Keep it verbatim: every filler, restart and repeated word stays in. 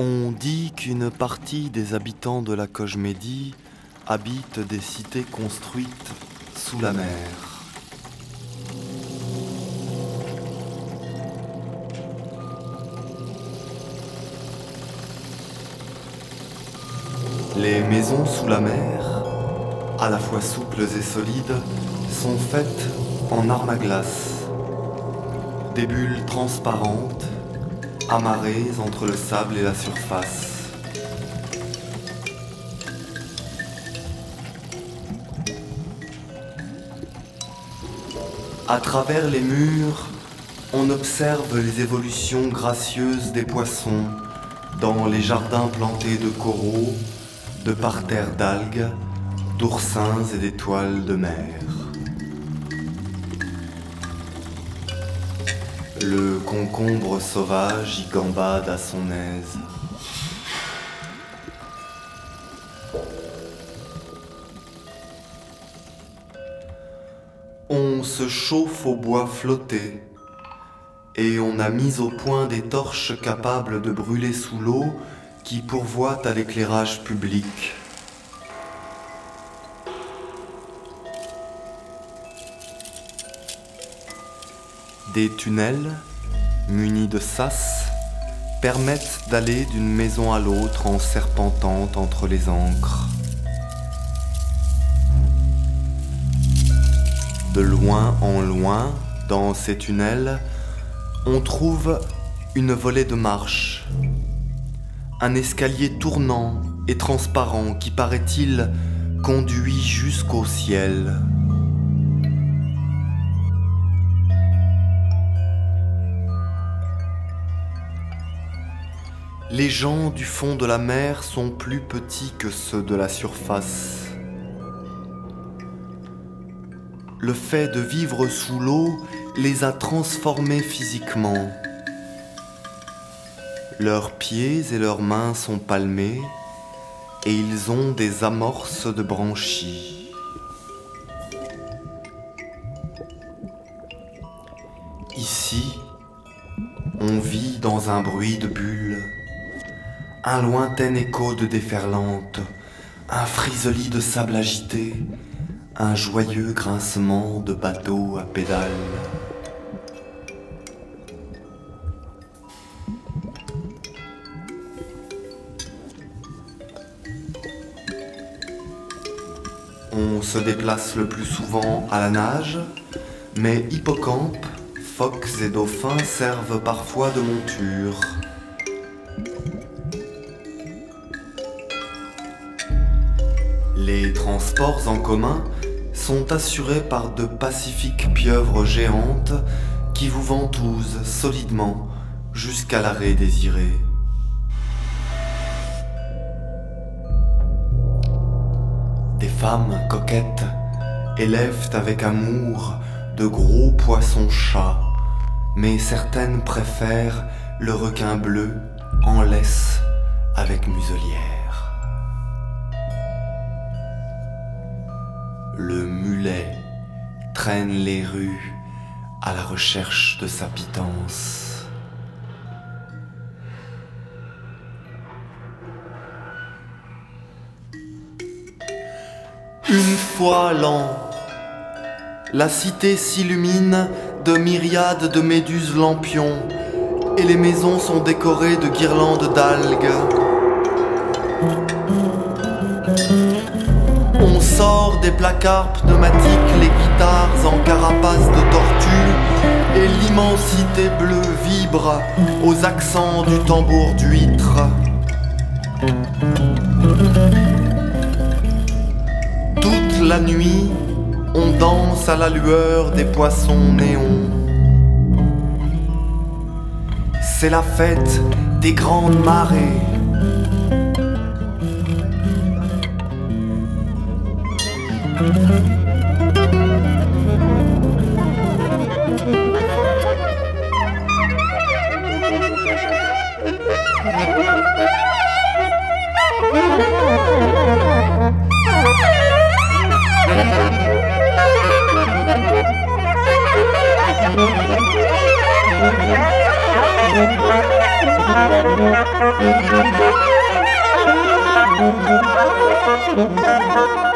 On dit qu'une partie des habitants de la Kojmédi habitent des cités construites sous la mer. Les maisons sous la mer, à la fois souples et solides, sont faites en armes à glace. Des bulles transparentes, amarrées entre le sable et la surface. À travers les murs, on observe les évolutions gracieuses des poissons dans les jardins plantés de coraux, de parterres d'algues, d'oursins et d'étoiles de mer. Le concombre sauvage y gambade à son aise. On se chauffe au bois flotté et on a mis au point des torches capables de brûler sous l'eau qui pourvoient à l'éclairage public. Des tunnels, munis de sas, permettent d'aller d'une maison à l'autre en serpentant entre les ancres. De loin en loin, dans ces tunnels, on trouve une volée de marches, un escalier tournant et transparent qui, paraît-il, conduit jusqu'au ciel. Les gens du fond de la mer sont plus petits que ceux de la surface. Le fait de vivre sous l'eau les a transformés physiquement. Leurs pieds et leurs mains sont palmés et ils ont des amorces de branchies. Ici, on vit dans un bruit de bulles. Un lointain écho de déferlante, un friseli de sable agité, un joyeux grincement de bateaux à pédales. On se déplace le plus souvent à la nage, mais hippocampes, phoques et dauphins servent parfois de monture. Les transports en commun sont assurés par de pacifiques pieuvres géantes qui vous ventousent solidement jusqu'à l'arrêt désiré. Des femmes coquettes élèvent avec amour de gros poissons-chats, mais certaines préfèrent le requin bleu en laisse avec muselière. Le mulet traîne les rues à la recherche de sa pitance. Une fois l'an, la cité s'illumine de myriades de méduses lampions et les maisons sont décorées de guirlandes d'algues. On sort des placards pneumatiques les guitares en carapace de tortue et l'immensité bleue vibre aux accents du tambour d'huître. Toute la nuit, on danse à la lueur des poissons néons. C'est la fête des grandes marées. Thank you. Thank you.